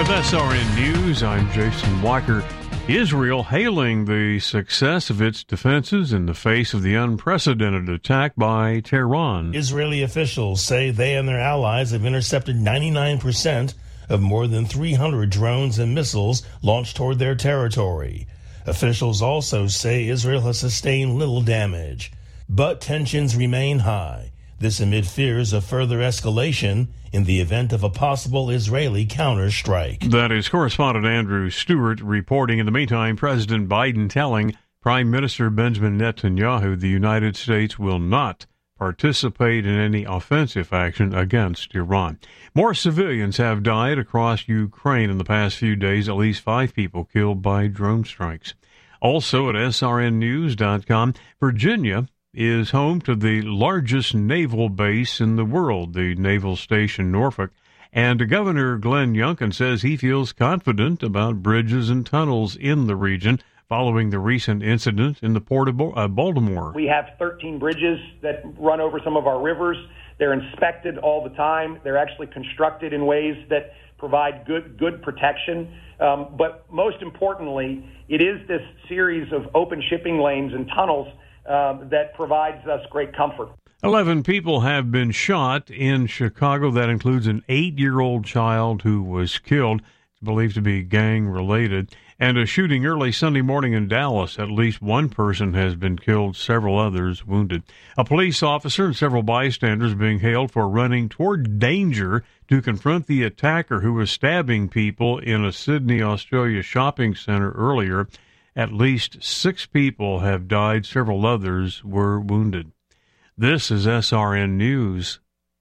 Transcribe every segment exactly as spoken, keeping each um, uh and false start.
With S R N News, I'm Jason Walker. Israel hailing the success of its defenses in the face of the unprecedented attack by Tehran. Israeli officials say they and their allies have intercepted ninety-nine percent of more than three hundred drones and missiles launched toward their territory. Officials also say Israel has sustained little damage, but tensions remain high. This amid fears of further escalation in the event of a possible Israeli counterstrike. That is correspondent Andrew Stewart reporting. In the meantime, President Biden telling Prime Minister Benjamin Netanyahu the United States will not participate in any offensive action against Iran. More civilians have died across Ukraine in the past few days, at least five people killed by drone strikes. Also at S R N news dot com, Virginia is home to the largest naval base in the world, the Naval Station Norfolk. And Governor Glenn Youngkin says he feels confident about bridges and tunnels in the region following the recent incident in the port of Baltimore. We have thirteen bridges that run over some of our rivers. They're inspected all the time. They're actually constructed in ways that provide good good protection. Um, but most importantly, it is this series of open shipping lanes and tunnels Uh, that provides us great comfort. Eleven people have been shot in Chicago. That includes an eight-year-old child who was killed. It's believed to be gang-related. And a shooting early Sunday morning in Dallas. At least one person has been killed, several others wounded. A police officer and several bystanders being hailed for running toward danger to confront the attacker who was stabbing people in a Sydney, Australia shopping center earlier. At least six people have died. Several others were wounded. This is S R N News.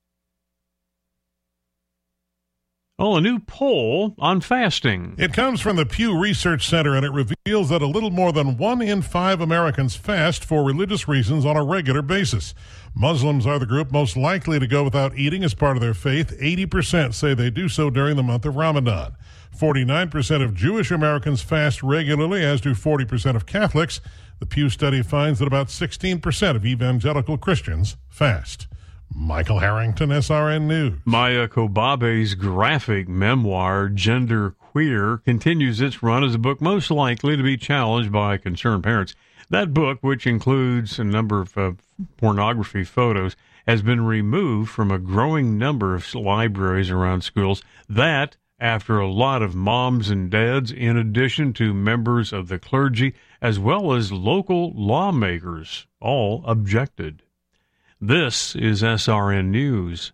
Oh, a new poll on fasting. It comes from the Pew Research Center, and it reveals that a little more than one in five Americans fast for religious reasons on a regular basis. Muslims are the group most likely to go without eating as part of their faith. eighty percent say they do so during the month of Ramadan. forty-nine percent of Jewish Americans fast regularly, as do forty percent of Catholics. The Pew study finds that about sixteen percent of evangelical Christians fast. Michael Harrington, S R N News. Maya Kobabe's graphic memoir, Gender Queer, continues its run as a book most likely to be challenged by concerned parents. That book, which includes a number of uh, pornography photos, has been removed from a growing number of libraries around schools. That after a lot of moms and dads, in addition to members of the clergy, as well as local lawmakers, all objected. This is S R N News.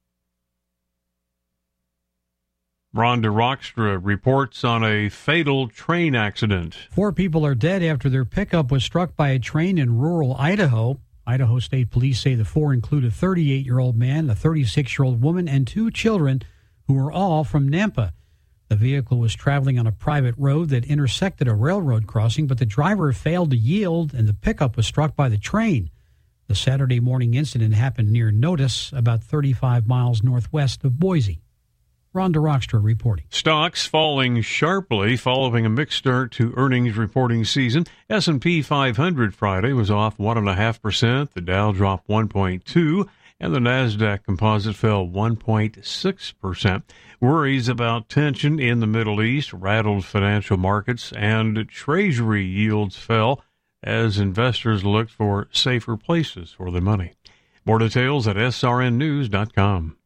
Rhonda Rockstra reports on a fatal train accident. Four people are dead after their pickup was struck by a train in rural Idaho. Idaho State Police say the four include a thirty-eight-year-old man, a thirty-six-year-old woman, and two children who were all from Nampa. The vehicle was traveling on a private road that intersected a railroad crossing, but the driver failed to yield and the pickup was struck by the train. The Saturday morning incident happened near Notus, about thirty-five miles northwest of Boise. Rhonda Rockstra reporting. Stocks falling sharply following a mixed start to earnings reporting season. S and P five hundred Friday was off one point five percent. The Dow dropped one point two percent. And the NASDAQ composite fell one point six percent. Worries about tension in the Middle East rattled financial markets, and Treasury yields fell as investors looked for safer places for their money. More details at S R N news dot com.